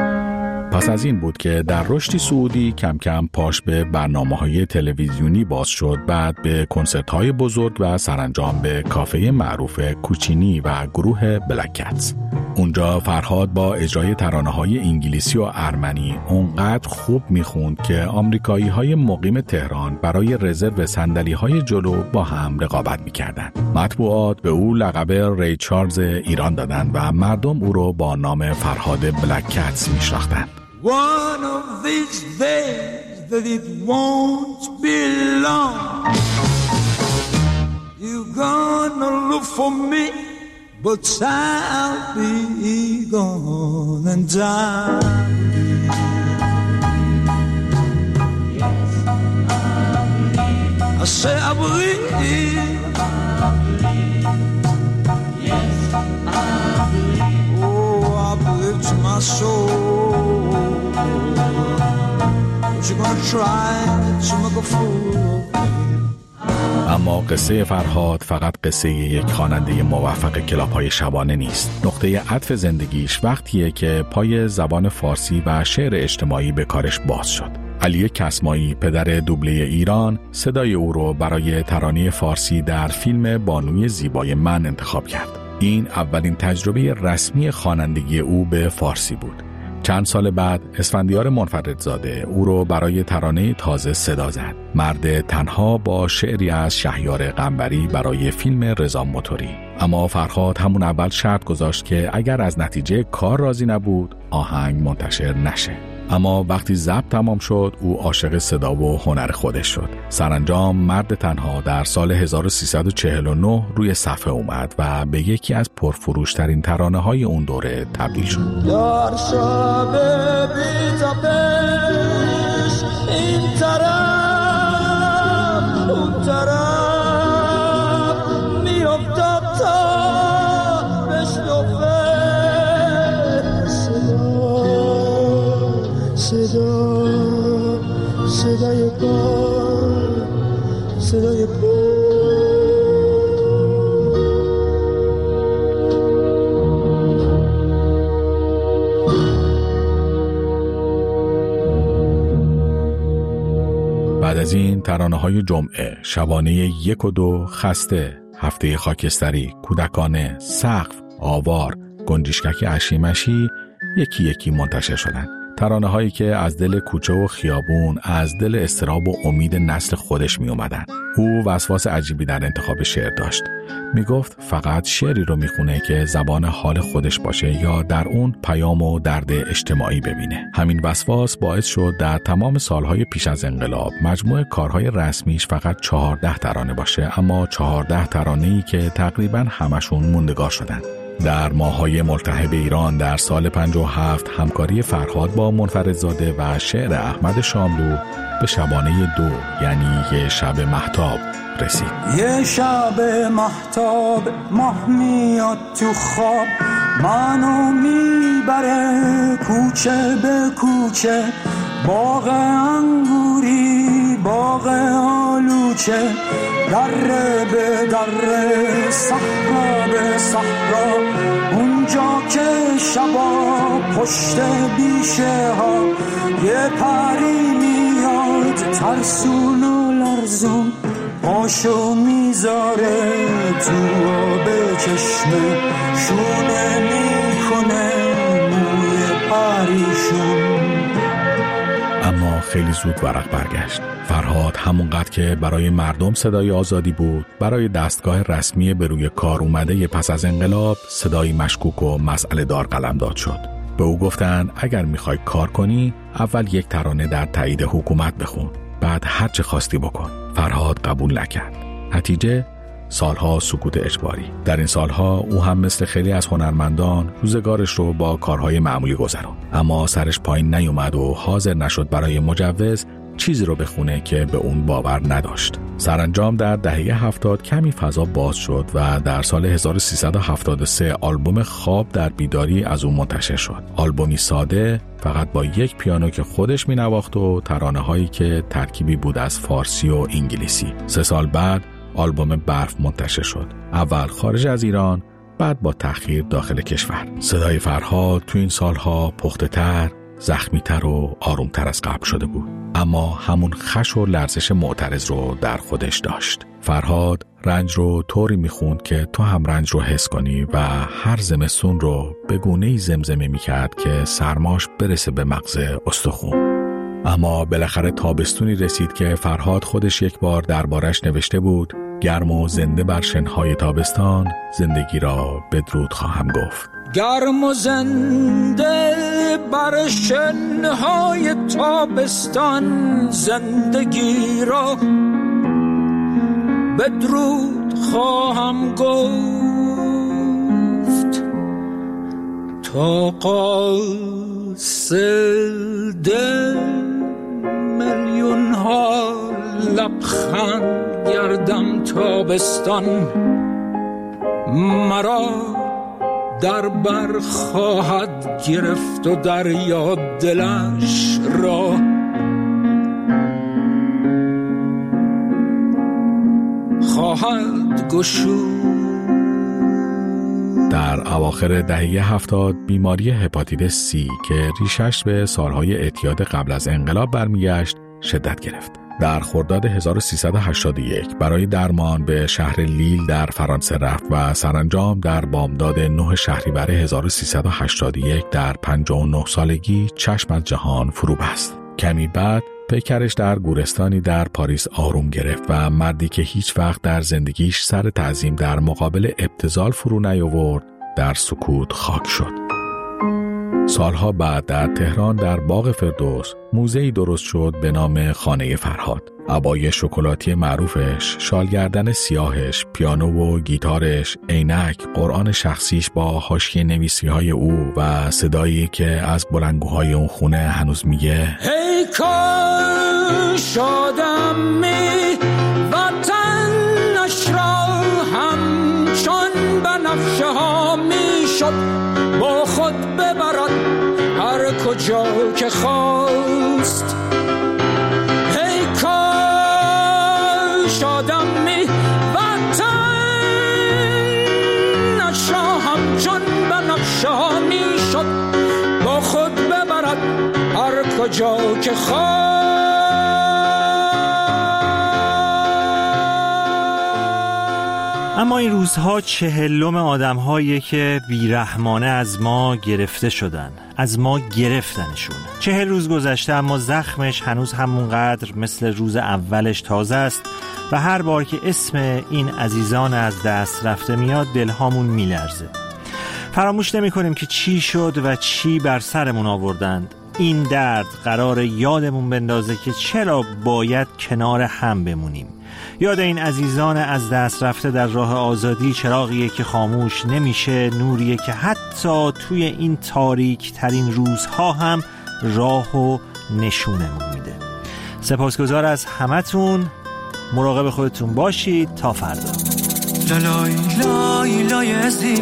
پس از این بود که در رشدی سعودی کم کم پاش به برنامه‌های تلویزیونی باز شد، بعد به کنسرت‌های بزرگ و سرانجام به کافه معروف کوچینی و گروه بلک کتس. اونجا فرهاد با اجرای ترانه‌های انگلیسی و ارمنی اونقدر خوب میخوند که آمریکایی‌های مقیم تهران برای رزرو صندلی‌های جلو با هم رقابت می‌کردند. مطبوعات به او لقب ری چارلز ایران دادند و مردم او رو با نام فرهاد بلک کتس میشناختند. One of these days that it won't be long, you're gonna look for me, but I'll be gone and I'll be. Yes, I believe. I say I believe. I believe. Yes, I believe. Oh, I believe to my soul. You're gonna try to make a fool of me. اما قصه فرهاد فقط قصه یک خواننده موفق کلاب‌های شبانه نیست. نقطه عطف زندگیش وقتیه که پای زبان فارسی و شعر اجتماعی به کارش باز شد. علی کسمایی، پدر دوبله ایران، صدای او رو برای ترانه فارسی در فیلم بانوی زیبای من انتخاب کرد. این اولین تجربه رسمی خوانندگی او به فارسی بود. چند سال بعد اسفندیار منفردزاده او رو برای ترانه تازه صدا زد. مرد تنها با شعری از شهیار قنبری برای فیلم رضا موتوری. اما فرهاد همون اول شرط گذاشت که اگر از نتیجه کار راضی نبود آهنگ منتشر نشه. اما وقتی ضبط تمام شد او عاشق صدا و هنر خودش شد. سرانجام مرد تنها در سال هزار و سیصد و چهل و نه روی صفحه اومد و به یکی از پرفروشترین ترانه های اون دوره تبدیل شد. در شب بی‌تابش این طرف اون طرف میافتاد تا بشنفه صدا صدای پا صدای پا. بعد از این ترانه‌های جمعه، شبانه یک و دو، خسته، هفته خاکستری، کودکانه، سقف، آوار، گنجشکک اشیمشی یکی یکی منتشر شدند. ترانه هایی که از دل کوچه و خیابون، از دل اضطراب و امید نسل خودش می اومدن. او وسواس عجیبی در انتخاب شعر داشت. می گفت فقط شعری رو می خونه که زبان حال خودش باشه یا در اون پیام و درد اجتماعی ببینه. همین وسواس باعث شد در تمام سالهای پیش از انقلاب مجموع کارهای رسمیش فقط چهارده ترانه باشه، اما چهارده ترانه‌ای که تقریباً همشون موندگار شدن. در ماه‌های ملتهب ایران در سال پنجاه و هفت همکاری فرهاد با منفردزاده و شعر احمد شاملو به شبانه دو، یعنی یه شب مهتاب رسید. یه شب مهتاب ماه میاد تو خواب، منو میبره کوچه به کوچه، باغ انگوری باغ آلوچه، دره به دره صحرا به صحرا، اونجا که شبا پشت بیشه ها یه پری میاد ترسون و لرزون، پاشو میذاره تو آب چشمه، شونه میکنه موی پریشون. اما خیلی زود ورق برگشت. فرهاد همونقدر که برای مردم صدای آزادی بود، برای دستگاه رسمی به روی کار اومده پس از انقلاب صدای مشکوک و مسئله دار قلمداد شد. به او گفتن اگر میخوای کار کنی اول یک ترانه در تایید حکومت بخون، بعد هر چه خواستی بکن. فرهاد قبول نکرد. نتیجه سالها سکوت اجباری. در این سالها او هم مثل خیلی از هنرمندان روزگارش رو با کارهای معمولی گذرون، اما سرش پایین نیومد و حاضر نشد برای مجوز چیزی رو بخونه که به اون باور نداشت. سرانجام در دهه هفتاد کمی فضا باز شد و در سال هزار و سیصد و هفتاد و سه آلبوم خواب در بیداری از اون منتشر شد. آلبومی ساده فقط با یک پیانو که خودش می نواخت و ترانه هایی که ترکیبی بود از فارسی و انگلیسی. سه سال بعد آلبوم برف منتشر شد. اول خارج از ایران، بعد با تأخیر داخل کشور. صدای فرهاد تو این سالها پخته تر، زخمی‌تر و آرومتر از قبل شده بود، اما همون خش و لرزش معترض رو در خودش داشت. فرهاد رنج رو طوری میخوند که تو هم رنج رو حس کنی و هر زمستون رو به گونه‌ای زمزمه میکرد که سرماش برسه به مغز استخون. اما بالاخره تابستونی رسید که فرهاد خودش یک بار دربارش نوشته بود: گرم و زنده بر شنهای تابستان، زندگی را بدرود خواهم گفت. گرم و زنده بر شنهای تابستان، زندگی را بدرود خواهم گفت. تا قاصد میلیون ها لبخند گردم تابستان، مرا در بر خواهد گرفت و دریا دلش را خواهد گشود. در اواخر دهه هفتاد بیماری هپاتیتس سی که ریشش به سالهای اعتیاد قبل از انقلاب برمیگشت شدت گرفت. در خرداد هزار و سیصد و هشتاد و یک برای درمان به شهر لیل در فرانسه رفت و سرانجام در بامداد نه شهریور هزار و سیصد و هشتاد و یک در پنجاه و نه سالگی چشم از جهان فرو بست. کمی بعد پیکرش در گورستانی در پاریس آروم گرفت و مردی که هیچ وقت در زندگیش سر تعظیم در مقابل ابتذال فرو نیاورد در سکوت خاک شد. سالها بعد در تهران در باغ فردوس موزه‌ای درست شد به نام خانه فرهاد. عبای شکلاتی معروفش، شالگردن سیاهش، پیانو و گیتارش، عینک، قرآن شخصیش با حاشیه نویسی‌های او و صدایی که از بلندگوهای اون خونه هنوز میگه: ای کاش آدمی وطنش را همچون بنفشه ها میشد با خود ببرد هر کجا که خواست. ای کاش آدمی وطنش را همچون بنفشه ها میشد با خود ببرد هر کجا که خواست. اما این روزها چهلم آدم‌هایی که بیرحمانه از ما گرفته شدن، از ما گرفتنشون. چهل روز گذشته اما زخمش هنوز همونقدر مثل روز اولش تازه است و هر بار که اسم این عزیزان از دست رفته میاد دلهامون میلرزه. فراموش نمی کنیم که چی شد و چی بر سرمون آوردند. این درد قرار یادمون بندازه که چرا باید کنار هم بمونیم. یاد این عزیزان از دست رفته در راه آزادی چراغیه که خاموش نمیشه، نوریه که حتی توی این تاریک ترین روزها هم راه و نشونمون میده. سپاسگزار از همتون، مراقب خودتون باشید تا فردا. لالای لای لای عزیز،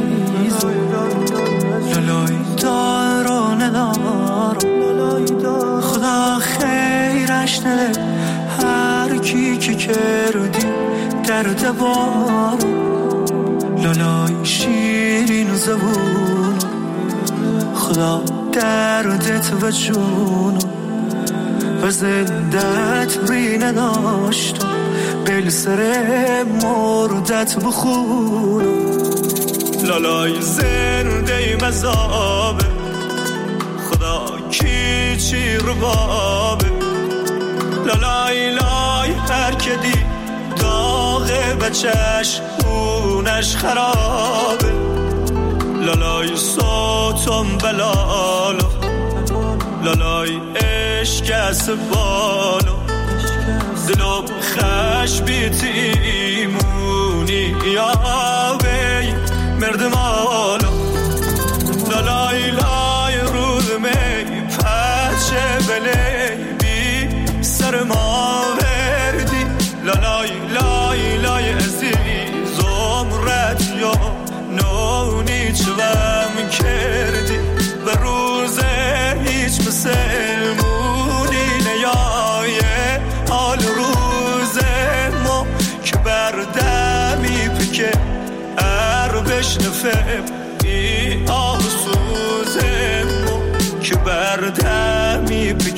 لالای دارو ندارو، خدا خیرش نده هر کی که کردی درد بارو. لالای شیرین زبون، خدا دردت و جونو و زندت ری نداشتم بل سر مردت بخونو. لالای زنده مذابه، خدا کی چی رو بابه. لالای لای هر که دی داغه بچش اونش خرابه. لالای صوتم بلالو، لالای عشق از بالو، دلو خش بیتیمونی یا بی مردمالو. لالای لای رود می پچه بلی بی سر ما وردی. لالای لای لای عزیز عمرت یا نونی چوام کردی و روز هیچ مسلمونی نیایه حال روز ما که بردمی پکه ار بشنفه ای آه سوز ما که بردمی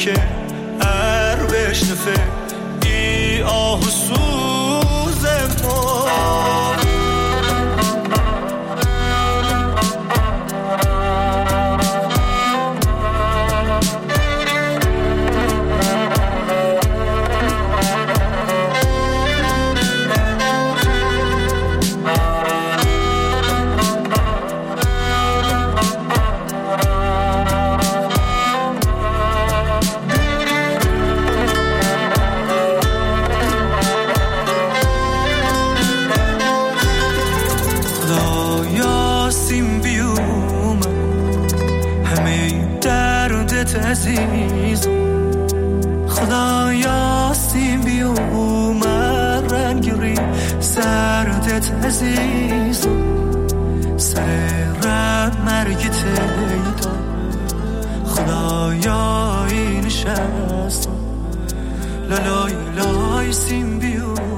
که هر بشنفه ای آه و سوز ما عزیز خدایا سیم بیوم رنگری سردت عزیز سر رد مرگت ایدا خدایا این شست لالای لای سیم بیوم